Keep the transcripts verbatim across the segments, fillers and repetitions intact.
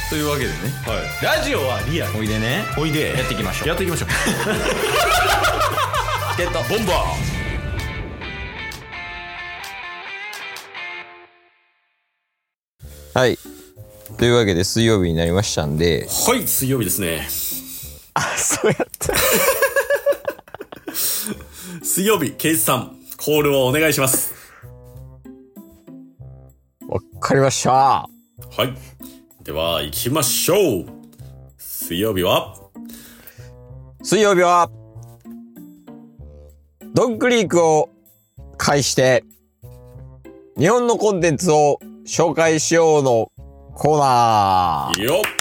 というわけでね、 はい、ラジオはリアル。 おいでね、 おいでやっていきましょう。 やっていきましょうゲットボンバー。はい、というわけで水曜日になりましたんで、 はい、水曜日ですね。 あ、そうやった水曜日、ケイスさんコールをお願いします。 わかりました。 はい、では行きましょう。水曜日は水曜日はドンクリークを介して日本のコンテンツを紹介しようのコーナー。 いいよ。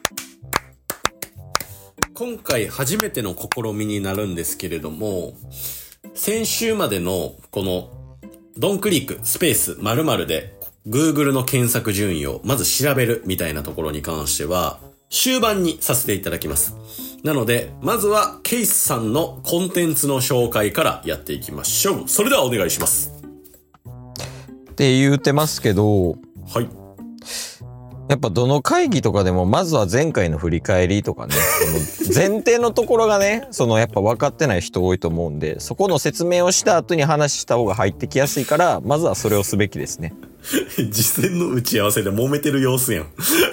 今回初めての試みになるんですけれども、先週までのこのドンクリークスペース〇〇で Google の検索順位をまず調べるみたいなところに関しては終盤にさせていただきます。なのでまずはケイスさんのコンテンツの紹介からやっていきましょう。それではお願いします。 って言うてますけど、 はい、 やっぱどの会議とかでもまずは前回の振り返りとかね、その前提のところがね、そのやっぱ分かってない人多いと思うんで、そこの説明をした後に話した方が入ってきやすいから、まずはそれをすべきですね。 実践の打ち合わせで揉めてる様子やん。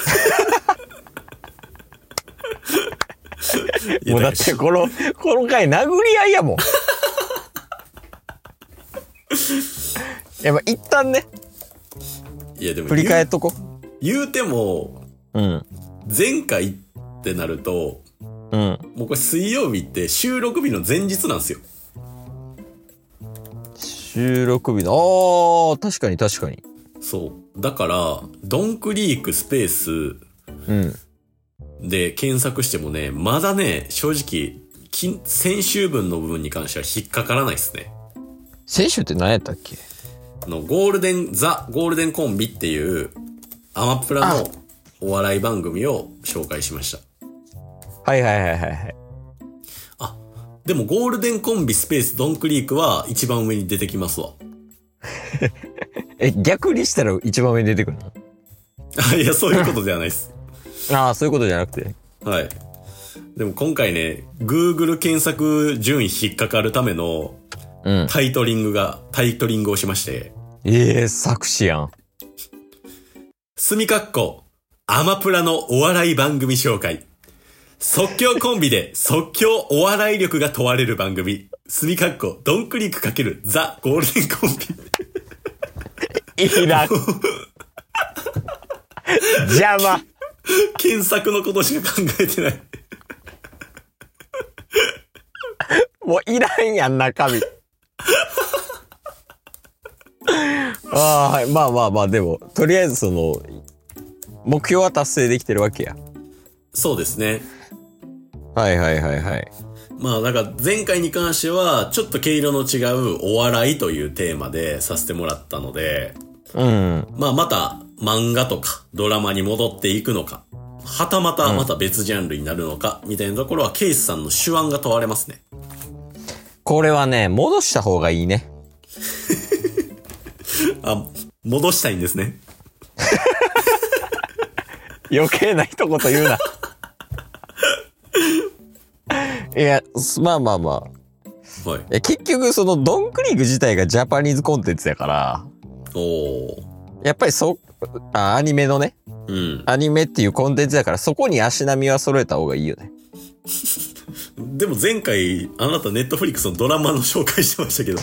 もうだってこのこの回殴り合いやもん。やっぱ一旦ね、 いやでも振り返っとこ。 言うても、 うん。 前回ってなると、 うん。 もうこれ水曜日って収録日の前日なんですよ。 収録日の、ああ、確かに確かに。 そう。だから、ドンクリークスペースうん。 で検索してもね、まだね、正直、先週分の部分に関しては引っかからないですね。 先週って何やったっけ？ あの、ゴールデン、ザ・ゴールデンコンビっていう、アマプラのお笑い番組を紹介しました。 はいはいはいはいはい。 あ、でもゴールデンコンビスペースドンクリークは一番上に出てきますわ。 え、逆にしたら一番上に出てくるの？ あ、いや、そういうことではないです。 ああ、そういうことじゃなくて。 はい。でも今回ね、Google 検索順位引っかかるためのうん。 タイトリングが、タイトリングをしまして。 ええー、作詞やん。 すみかっこ、アマプラのお笑い番組紹介。即興コンビで即興お笑い力が問われる番組。すみかっこ、ドンクリーク×ザ・ゴールデンコンビ。 いらん。邪魔。 検索のことしか考えてない。 もういらんやん、中身。ああ、はい。まあまあまあ、でも、とりあえずその、目標は達成できてるわけや。 そうですね。 はいはいはいはい。 まあ、だから前回に関しては、ちょっと毛色の違うお笑いというテーマでさせてもらったので、 うん。 まあ、また漫画とかドラマに戻っていくのか、はたまたまた別ジャンルになるのか、みたいなところはケイスさんの手腕が問われますね。 これはね、戻した方がいいね。 あ、戻したいんですね。 余計な一言言うな。いや、まあまあまあ。 はい。 え、結局そのドンクリーク自体がジャパニーズコンテンツやから、 おー。 やっぱりそ、あ、アニメのね、 うん。 アニメっていうコンテンツだからそこに足並みは揃えた方がいいよね。 でも前回、あなたネットフリックスのドラマの紹介してましたけど。 い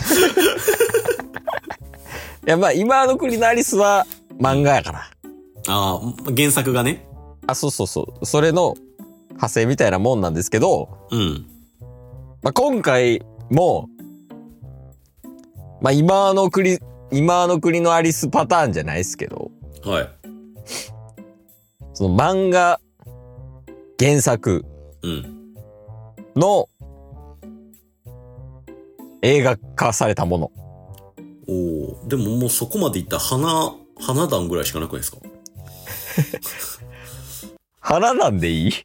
や、まあ今の国のアリスは漫画やから。 ああ、原作がね。 あ、そうそうそう。それの派生みたいなもんなんですけど、 うん。 まあ今回も、まあ今の国、今の国のアリスパターンじゃないですけど、 はい。 その漫画原作うん。 の映画化されたもの。 おー。でももうそこまでいったら花、花壇ぐらいしかなくないですか？ 花なんでいい？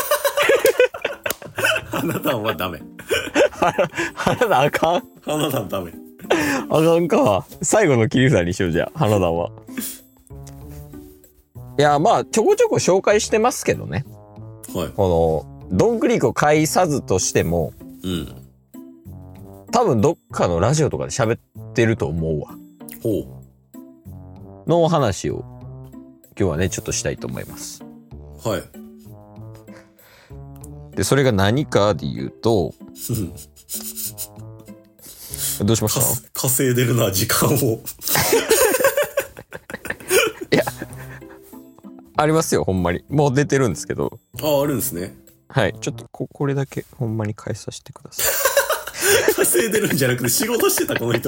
花壇はダメ。 花、花壇あかん？ 花壇ダメ。 あかんか。最後の切り札にしようじゃあ、花壇は。 いや、まあ、ちょこちょこ紹介してますけどね。 はい。 この、ドンクリークを介さずとしても、 うん。 多分どっかのラジオとかで喋ってると思うわ。 ほの話を、今日はね、ちょっとしたいと思います。 う。はい。 で、それが何かで言うと、どうしました？ 稼いでるな、時間を。 いや、ありますよ、ほんまに。もう出てるんですけど。 あ、あるんですね。 はい。ちょっとこ、これだけ、ほんまに返させてください。 稼いでるんじゃなくて仕事してた、この人。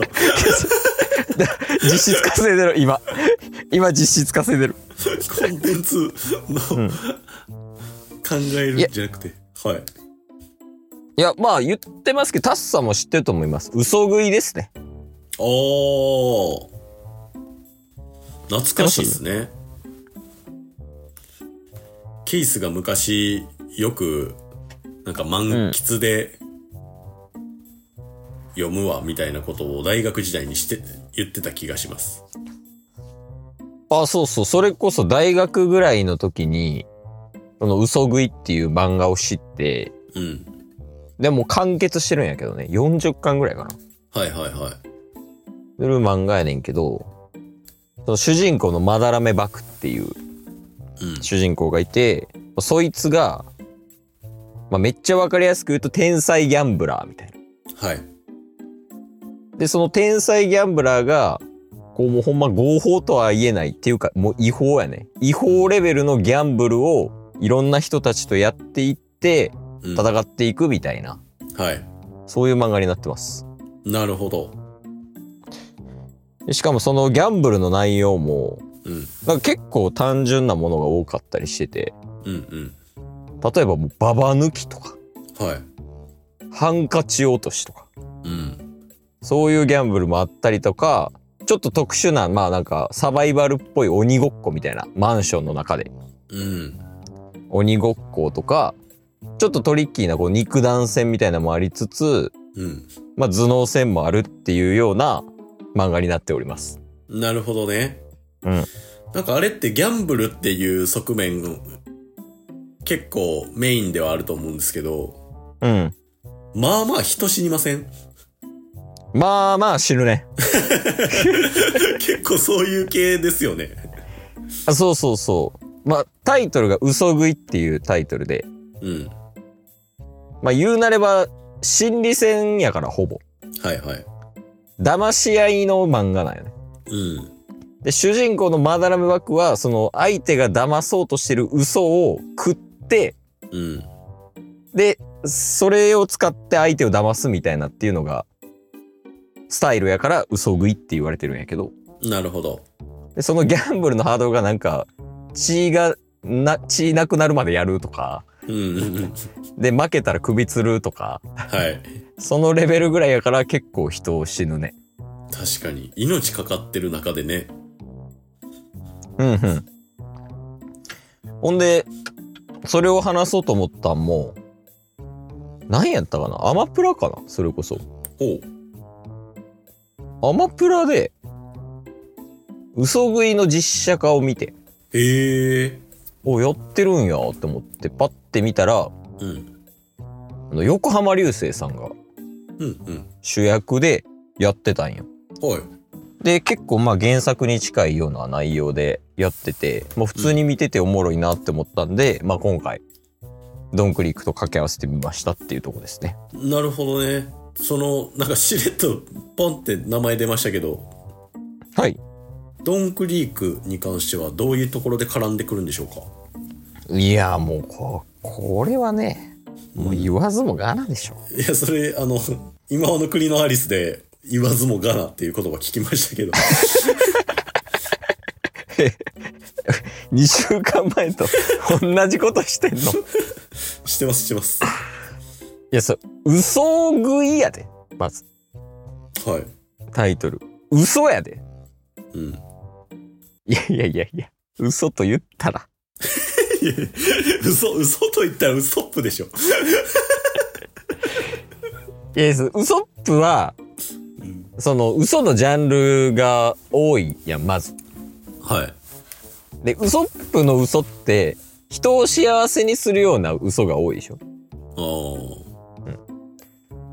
実質稼いでる、今。今実質稼いでる。 コンテンツの、うん、考えるんじゃなくて。はい。 いや、まあ言ってますけど、タッサも知ってると思います。嘘食いですね。 おー。懐かしいですね。ケースが昔、よく、なんか満喫で、読むわ、みたいなことを大学時代にして、言ってた気がします。 あ、そうそう。それこそ大学ぐらいの時に、その嘘食いっていう漫画を知って、 うん。 でも完結してるんやけどね。よんじゅっかんぐらいかな。 はいはいはい。 する漫画やねんけど、その主人公のまだらめバクっていう主人公がいて、うん、そいつが、まあ、めっちゃわかりやすく言うと天才ギャンブラーみたいな。 はい。 で、その天才ギャンブラーが、こうもうほんま合法とは言えないっていうか、もう違法やね。違法レベルのギャンブルをいろんな人たちとやっていって、戦っていくみたいな、 うん、はい。 そういう漫画になってます。 なるほど。 しかもそのギャンブルの内容も、 うん、 なんか結構単純なものが多かったりしてて、 うんうん、 例えばもうババ抜きとか、 はい、 ハンカチ落としとか、 うん、 そういうギャンブルもあったりとか、ちょっと特殊な、まあなんかサバイバルっぽい鬼ごっこみたいな、マンションの中で、 うん、 鬼ごっことか、ちょっとトリッキーなこう肉弾戦みたいなのもありつつ、 うん、 まあ頭脳戦もあるっていうような漫画になっております。 なるほどね。 うん。 なんかあれってギャンブルっていう側面結構メインではあると思うんですけど、 うん。 まあまあ人死にません？ まあまあ死ぬね。 結構そういう系ですよね。 あ、そうそうそう。まあタイトルが嘘食いっていうタイトルで、 うん。 まあ言うなれば心理戦やからほぼ。 はいはい。 騙し合いの漫画なんよね。 うん。 で、主人公のマダラメバクは、その相手が騙そうとしてる嘘を食って、 うん。 で、それを使って相手を騙すみたいなっていうのが、スタイルやから嘘食いって言われてるんやけど。 なるほど。 で、そのギャンブルのハードルがなんか、血が、な、血なくなるまでやるとか、 うんうんうん。 で、負けたら首つるとか、 はい。 そのレベルぐらいやから結構人を死ぬね。 確かに。命かかってる中でね。 うんうん。ほんで、それを話そうと思ったんも、何やったかな？アマプラかな？それこそ。 ほう。アマプラで、嘘食いの実写化を見て。 へえ。 お、やってるんやって思って、パッて見たら、 うん。 あの横浜流星さんが、 うんうん。 主役でやってたんよ。 はい。 で、結構まあ原作に近いような内容でやってて、もう普通に見てておもろいなって思ったんで、うん、まあ今回、ドンクリークと掛け合わせてみましたっていうところですね。 なるほどね。その、なんかしれっとポンって名前出ましたけど。 はい。 ドンクリークに関してはどういうところで絡んでくるんでしょうか？ いや、もうこ、これはね、もう言わずもがなでしょ。 うん、いや、それ、あの、今の国のアリスで言わずもがなっていう言葉聞きましたけど。 にしゅうかんまえと同じことしてんの？ してます、してます。 いや、そう、嘘食いやで、まず。 はい。 タイトル。嘘やで。 うん。 いやいやいやいや、嘘と言ったら。 いや嘘、嘘と言ったらウソップでしょ。 いや、ウソップは、うん、その嘘のジャンルが多いやん、まず。 はい。 で、ウソップの嘘って、人を幸せにするような嘘が多いでしょ。 ああ。 うん。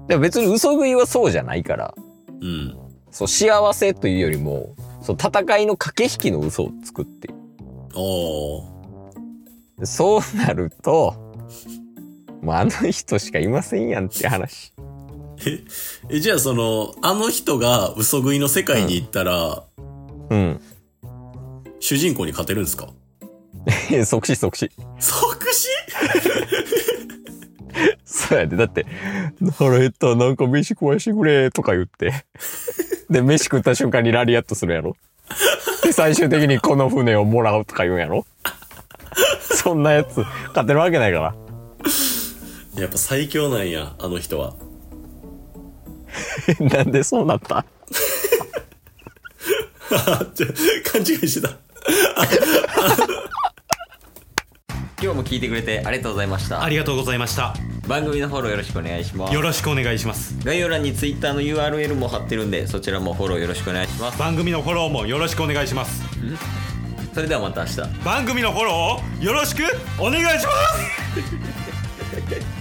でも別に嘘食いはそうじゃないから。 うん。 そう、幸せというよりも、そう、戦いの駆け引きの嘘を作っている。 おー。そうなると、もうあの人しかいませんやんって話。 え、え、じゃあその、あの人が嘘食いの世界に行ったら、 うん。うん、 主人公に勝てるんですか？ 即死即死。 即死そうやで。だって、腹減った、なんか飯食わしてくれ、とか言って。で、飯食った瞬間にラリアットするやろ。で、最終的にこの船をもらうとか言うんやろ。そんなやつ、勝てるわけないから。 やっぱ最強なんや、あの人は。 なんでそうなったちょ勘違いしてた。 今日も聞いてくれてありがとうございました。 ありがとうございました。 番組のフォローよろしくお願いします。 よろしくお願いします。 概要欄に Twitter の ユーアールエル も貼ってるんで、そちらもフォローよろしくお願いします。 番組のフォローもよろしくお願いします。 それではまた明日。 番組のフォローをよろしくお願いします